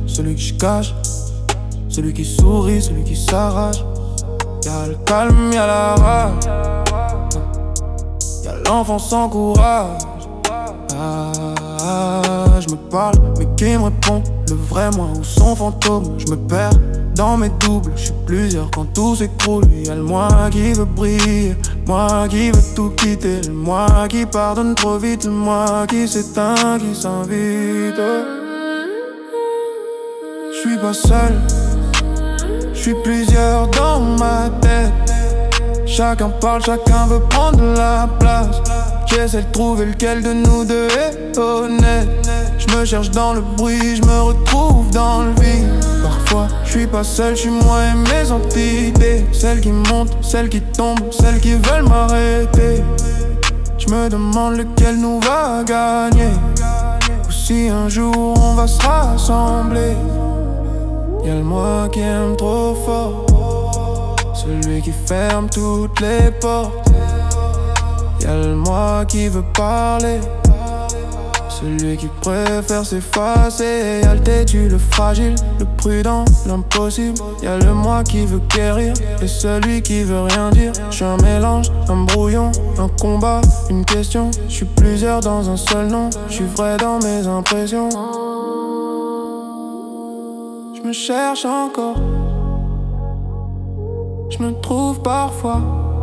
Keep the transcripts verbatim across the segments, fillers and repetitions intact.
celui que je cache, celui qui sourit, celui qui s'arrache. Y'a le calme, y'a la rage, y'a l'enfant sans courage. Ah, ah, je me parle, mais qui me répond? Le vrai moi ou son fantôme? Je me perds dans mes doubles, je suis plusieurs quand tout s'écroule. Y'a le moi qui veut briller, moi qui veux tout quitter, le moi qui pardonne trop vite, le moi qui s'éteint, qui s'invite. Je suis pas seul, je suis plusieurs dans ma tête. Chacun parle, chacun veut prendre la place. J'essaie de trouver lequel de nous deux est honnête. Je me cherche dans le bruit, je me retrouve dans le vide. Parfois, je suis pas seul, je suis moi et mes entités. Celles qui montent, celles qui tombent, celles qui veulent m'arrêter. Je me demande lequel nous va gagner, ou si un jour on va se rassembler. Y'a le moi qui aime trop fort, celui qui ferme toutes les portes. Y'a le moi qui veut parler, celui qui préfère s'effacer. Y'a le têtu, le fragile, le prudent, l'impossible. Y'a le moi qui veut guérir et celui qui veut rien dire. J'suis un mélange, un brouillon, un combat, une question. J'suis plusieurs dans un seul nom, j'suis vrai dans mes impressions. J'me cherche encore, j'me trouve parfois.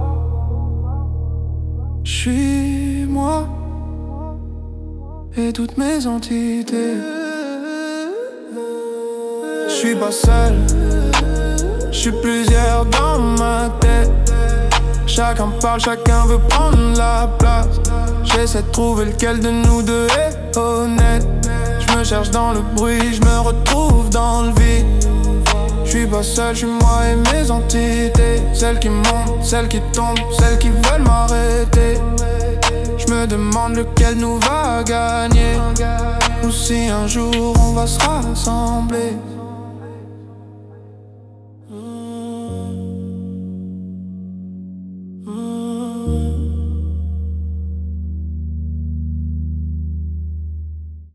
J'suis moi et toutes mes entités. J'suis pas seul, j'suis plusieurs dans ma tête. Chacun parle, chacun veut prendre la place. J'essaie de trouver lequel de nous deux est honnête. J'me cherche dans le bruit, j'me retrouve dans le vide. J'suis pas seul, j'suis moi et mes entités. Celles qui montent, celles qui tombent, celles qui veulent m'arrêter. J'me demande lequel nous va gagner, ou si un jour on va se rassembler.